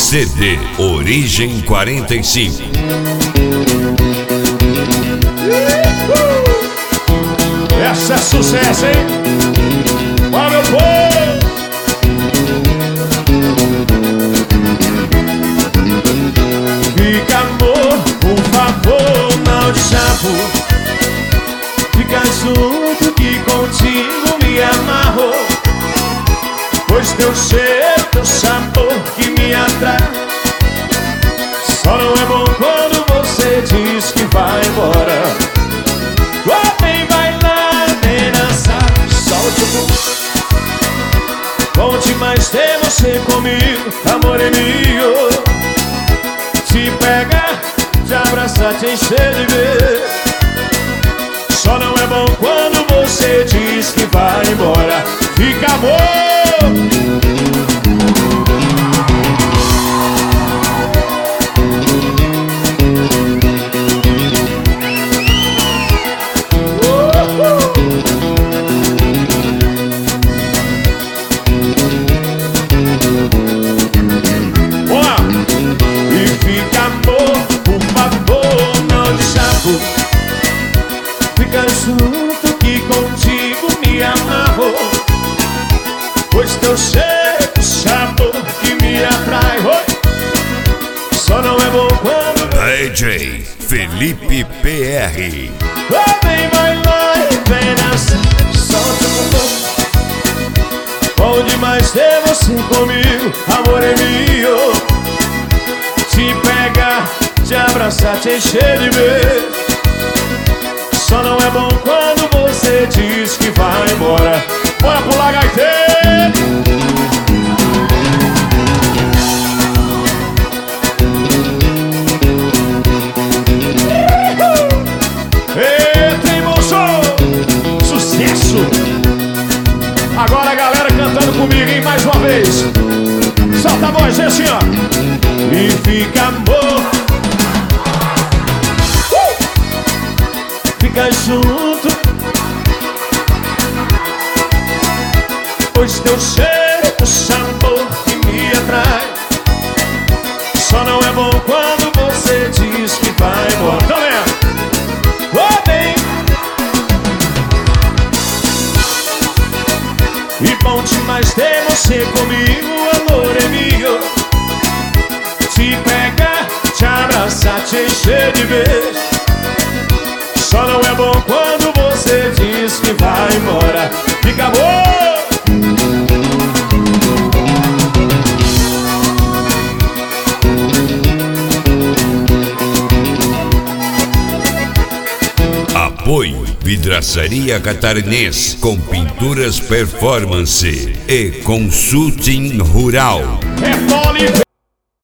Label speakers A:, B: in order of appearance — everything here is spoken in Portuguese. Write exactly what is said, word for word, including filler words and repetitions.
A: C D Origem quarenta e cinco.
B: Essa é sucesso, hein? Bora, meu povo! Fica, amor, por favor, não de chapo. Fica junto que contigo me amarro. Pois teu cheiro, teu sabor que me atrai. Só não é bom quando você diz que vai embora. Vem bailar, vem dançar, solte o pulso. Bom demais ter você comigo, amor é meu. Te pegar, te abraçar, te encher de beijo. Só não é bom quando você diz que vai embora. Fica, amor. Fica junto que contigo me amarro. Pois teu cheiro, sabor que me atrai. Oi. Só não é bom quando
A: D J Felipe P R.
B: Oh, vem bailar e vem dançar, solta o bumbum. Bom demais ter você comigo, amor é meu. Te pegar, te abraçar, te encher de beijo. Só não é bom quando você diz que vai embora. Bora pular, gaiteiro! Eita, emoção! Sucesso! Agora a galera cantando comigo, hein? Mais uma vez. Solta a voz, assim, ó. E fica, amor. Fica junto, pois teu cheiro, o sabor que me atrai. Só não é bom quando você diz que vai embora. Então é, oh, bem. E bom demais ter você comigo, amor é meu. Te pegar, te abraçar, te encher de beijo. Só não é bom quando você diz que vai embora. Fica, amor.
A: Apoio Vidraçaria Catarinense com pinturas performance e consulting rural.
B: É